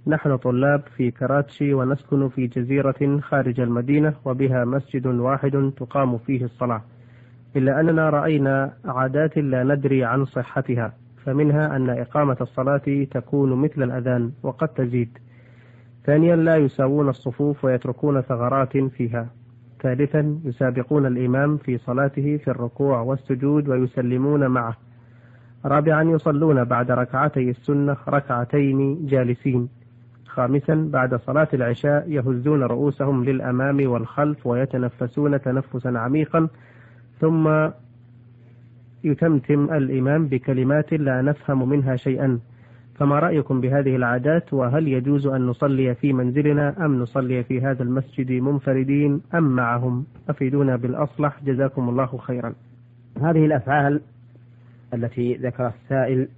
نحن طلاب في كراتشي ونسكن في جزيرة خارج المدينة وبها مسجد واحد تقام فيه الصلاة، إلا أننا رأينا عادات لا ندري عن صحتها، فمنها أن إقامة الصلاة تكون مثل الأذان وقد تزيد. ثانيا لا يساوون الصفوف ويتركون ثغرات فيها. ثالثا يسابقون الإمام في صلاته في الركوع والسجود ويسلمون معه. رابعا يصلون بعد ركعتي السنة ركعتين جالسين. خامسا بعد صلاة العشاء يهزون رؤوسهم للأمام والخلف ويتنفسون تنفسا عميقا، ثم يتمتم الإمام بكلمات لا نفهم منها شيئا. فما رأيكم بهذه العادات؟ وهل يجوز أن نصلي في منزلنا أم نصلي في هذا المسجد منفردين أم معهم؟ أفيدونا بالأصلح جزاكم الله خيرا. هذه الأفعال التي ذكر السائل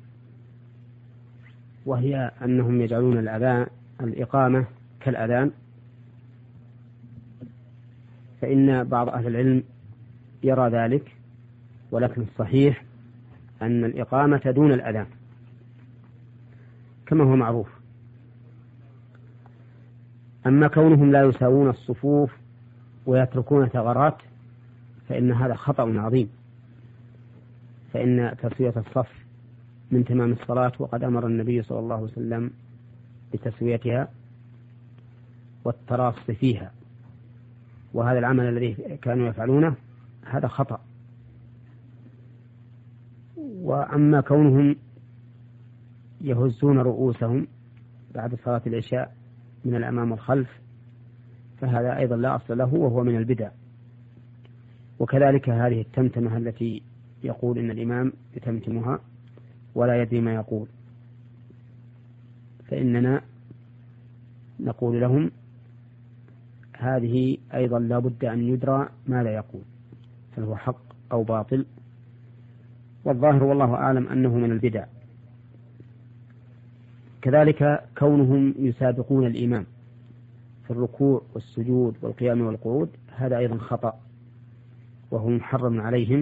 وهي أنهم يجعلون الإقامة كالأذان، فإن بعض أهل العلم يرى ذلك، ولكن الصحيح أن الإقامة دون الأذان كما هو معروف. أما كونهم لا يساوون الصفوف ويتركون ثغرات فإن هذا خطأ عظيم، فإن تسوية الصف من تمام الصلاة، وقد أمر النبي صلى الله عليه وسلم بتسويتها والتراص فيها، وهذا العمل الذي كانوا يفعلونه هذا خطأ. وأما كونهم يهزون رؤوسهم بعد صلاة العشاء من الأمام والخلف فهذا أيضا لا أصل له وهو من البدع. وكذلك هذه التمتمة التي يقول إن الإمام يتمتمها ولا يدري ما يقول، فإننا نقول لهم هذه أيضا لا بد أن يدرى ما لا يقول، هل هو حق أو باطل، والظاهر والله أعلم أنه من البدع. كذلك كونهم يسابقون الإمام في الركوع والسجود والقيام والقعود هذا أيضا خطأ وهو محرم عليهم،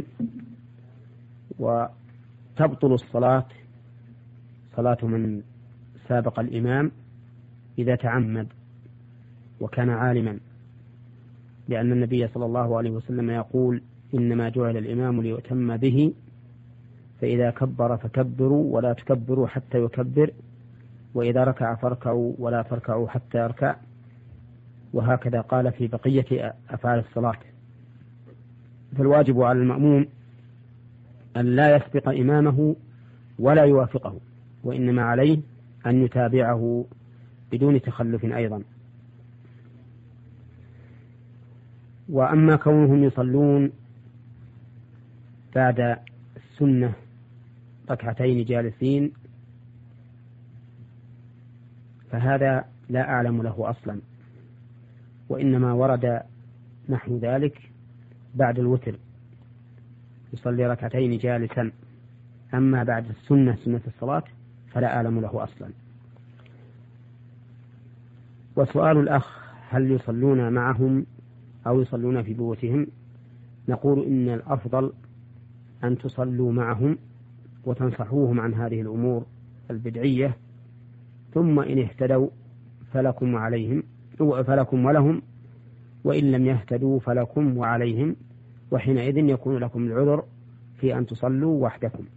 وتبطل الصلاة صلاة من سابق الإمام إذا تعمد وكان عالما، لأن النبي صلى الله عليه وسلم يقول إنما جعل الإمام ليؤتم به، فإذا كبر فكبروا ولا تكبروا حتى يكبر، وإذا ركع فاركعوا ولا تركعوا حتى يركع، وهكذا قال في بقية أفعال الصلاة. فالواجب على المأموم أن لا يسبق إمامه ولا يوافقه، وإنما عليه أن يتابعه بدون تخلف أيضا. وأما كونهم يصلون بعد السنة ركعتين جالسين فهذا لا أعلم له أصلا، وإنما ورد نحو ذلك بعد الوتر يصلي ركعتين جالسا، أما بعد السنة سنة الصلاة فلا أعلم له أصلا. وسؤال الأخ هل يصلون معهم أو يصلون في بيوتهم؟ نقول إن الأفضل أن تصلوا معهم وتنصحوهم عن هذه الأمور البدعية، ثم إن اهتدوا فلكم ولهم، وإن لم يهتدوا فلكم وعليهم، وحينئذ يكون لكم العذر في أن تصلوا وحدكم.